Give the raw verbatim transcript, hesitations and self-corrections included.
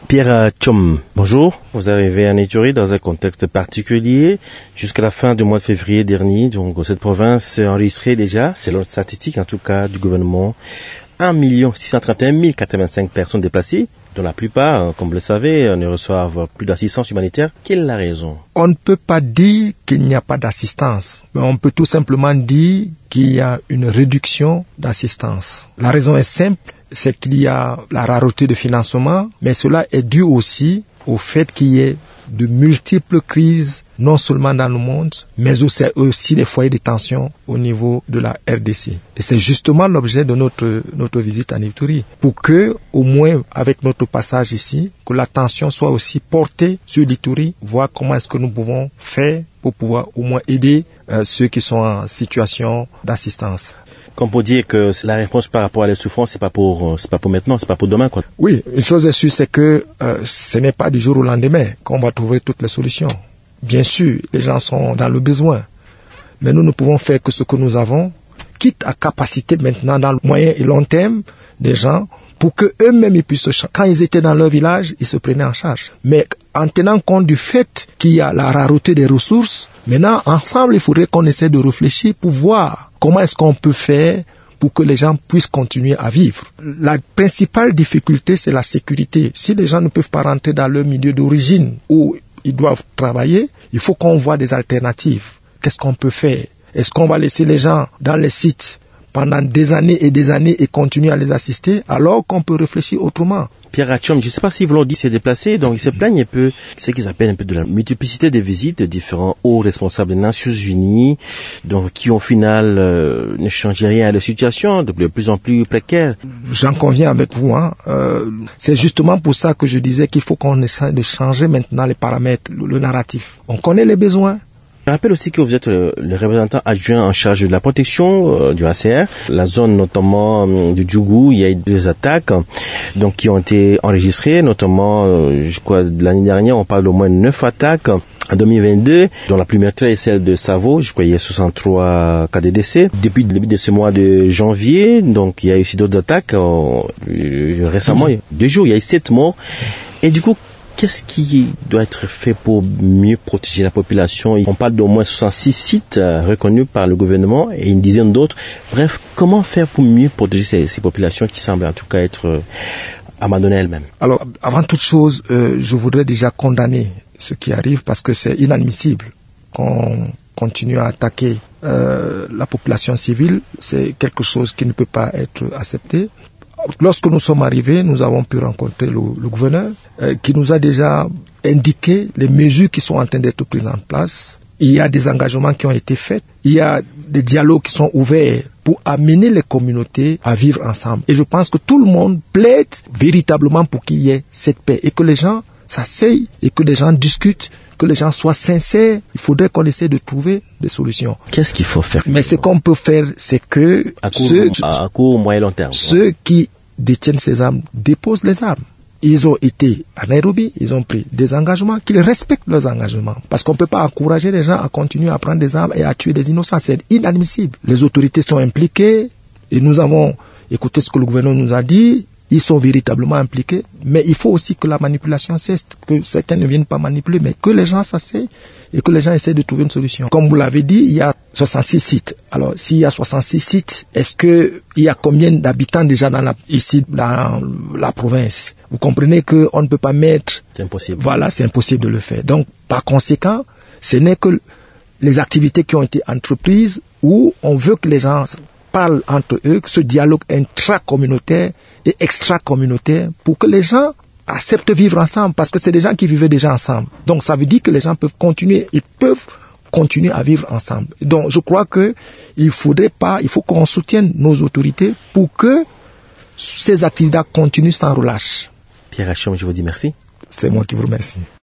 Pierre Tchom, bonjour. Vous arrivez en Ituri dans un contexte particulier. Jusqu'à la fin du mois de février dernier, donc cette province a enregistré déjà, selon les statistiques en tout cas du gouvernement, un million six cent trente et un mille quatre-vingt-cinq personnes déplacées, dont la plupart, comme vous le savez, ne reçoivent plus d'assistance humanitaire. Quelle est la raison? On ne peut pas dire qu'il n'y a pas d'assistance, mais on peut tout simplement dire qu'il y a une réduction d'assistance. La raison est simple, c'est qu'il y a la rareté de financement, mais cela est dû aussi au fait qu'il y ait de multiples crises, non seulement dans le monde, mais aussi, aussi des foyers de tension au niveau de la R D C. Et c'est justement l'objet de notre, notre visite en Ituri, pour que, au moins avec notre passage ici, que l'attention soit aussi portée sur l'Ituri, voir comment est-ce que nous pouvons faire pour pouvoir au moins aider euh, ceux qui sont en situation d'assistance. Comme pour dire que la réponse par rapport à la souffrance, c'est pas pour, c'est pas pour maintenant, c'est pas pour demain, quoi. Oui, une chose est sûre, c'est que euh, ce n'est pas du jour au lendemain qu'on va trouver toutes les solutions. Bien sûr, les gens sont dans le besoin, mais nous ne pouvons faire que ce que nous avons, quitte à capaciter maintenant dans le moyen et long terme des gens pour que eux-mêmes ils puissent se charger. Quand ils étaient dans leur village, ils se prenaient en charge. Mais en tenant compte du fait qu'il y a la rareté des ressources, maintenant, ensemble, il faudrait qu'on essaie de réfléchir pour voir comment est-ce qu'on peut faire pour que les gens puissent continuer à vivre. La principale difficulté, c'est la sécurité. Si les gens ne peuvent pas rentrer dans leur milieu d'origine où ils doivent travailler, il faut qu'on voit des alternatives. Qu'est-ce qu'on peut faire? Est-ce qu'on va laisser les gens dans les sites pendant des années et des années et continuer à les assister, alors qu'on peut réfléchir autrement? Pierre Tchom, je ne sais pas si Volodi s'est déplacé, donc ils se plaignent un peu, ce qu'ils appellent un peu de la multiplicité des visites de différents hauts responsables des Nations Unies, donc qui au final euh, ne changent rien à la situation, de plus en plus précaire. J'en conviens avec vous, hein. Euh, c'est justement pour ça que je disais qu'il faut qu'on essaie de changer maintenant les paramètres, le, le narratif. On connaît les besoins. Je rappelle aussi que vous êtes le, le représentant adjoint en charge de la protection euh, du A C R. La zone notamment euh, du Djougou, il y a eu des attaques donc qui ont été enregistrées, notamment euh, je crois de l'année dernière, on parle d'au moins neuf attaques en deux mille vingt-deux, dont la plus meurtrière est celle de Savo, je crois qu'il y a soixante-trois cas de décès. Depuis le début de ce mois de janvier, donc il y a eu aussi d'autres attaques. Euh, récemment, deux jours, il y a eu sept morts. Et du coup, qu'est-ce qui doit être fait pour mieux protéger la population? On parle d'au moins soixante-six sites euh, reconnus par le gouvernement et une dizaine d'autres. Bref, comment faire pour mieux protéger ces, ces populations qui semblent en tout cas être euh, abandonnées elles-mêmes? Alors, avant toute chose, euh, je voudrais déjà condamner ce qui arrive parce que c'est inadmissible qu'on continue à attaquer euh, la population civile. C'est quelque chose qui ne peut pas être accepté. Lorsque nous sommes arrivés, nous avons pu rencontrer le, le gouverneur euh, qui nous a déjà indiqué les mesures qui sont en train d'être prises en place. Il y a des engagements qui ont été faits. Il y a des dialogues qui sont ouverts pour amener les communautés à vivre ensemble. Et je pense que tout le monde plaide véritablement pour qu'il y ait cette paix et que les gens s'asseyent et que les gens discutent, que les gens soient sincères. Il faudrait qu'on essaie de trouver des solutions. Qu'est-ce qu'il faut faire? Mais ce qu'on peut faire, c'est que à court, ceux, à court, moyen, long terme, ceux qui détiennent ces armes déposent les armes. Ils ont été à Nairobi, ils ont pris des engagements, qu'ils respectent leurs engagements. Parce qu'on ne peut pas encourager les gens à continuer à prendre des armes et à tuer des innocents. C'est inadmissible. Les autorités sont impliquées et nous avons écouté ce que le gouvernement nous a dit. Ils sont véritablement impliqués, mais il faut aussi que la manipulation cesse, que certains ne viennent pas manipuler, mais que les gens s'asseyent et que les gens essaient de trouver une solution. Comme vous l'avez dit, il y a soixante-six sites. Alors, s'il y a soixante-six sites, est-ce que il y a combien d'habitants déjà dans la, ici dans la province? Vous comprenez qu'on ne peut pas mettre... C'est impossible. Voilà, c'est impossible de le faire. Donc, par conséquent, ce n'est que les activités qui ont été entreprises où on veut que les gens parlent entre eux, que ce dialogue intra-communautaire et extra-communautaire pour que les gens acceptent de vivre ensemble parce que c'est des gens qui vivaient déjà ensemble. Donc ça veut dire que les gens peuvent continuer, ils peuvent continuer à vivre ensemble. Donc je crois que il faudrait pas, il faut qu'on soutienne nos autorités pour que ces activités continuent sans relâche. Pierre Tchom, je vous dis merci. C'est moi qui vous remercie.